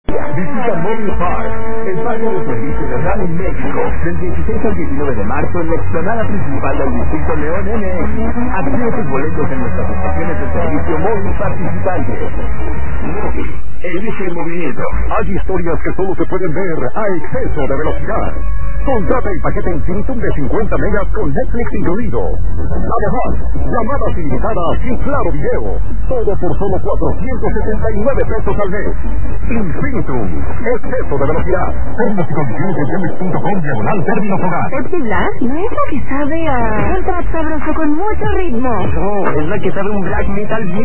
Visita Mobile Park, el parque de servicio de RAN en México, del 16 al 19 de marzo en la explanada principal del Distrito León MX. Adquiere tus boletos en nuestras estaciones de servicio móvil participantes. Móvil, elige el movimiento. Hay historias que solo se pueden ver a exceso de velocidad. Contrata el paquete Infinitum de 50 megas con Netflix incluido. Además, llamadas ilimitadas y claro video. Todo por solo 479 pesos al mes. Infinitum, exceso de velocidad. Términos y condiciones en yemex.com/términos hogar. ¿Pepsi Black? ¿No es la que sabe a un trap sabroso con mucho ritmo? No, es la que sabe un black metal bien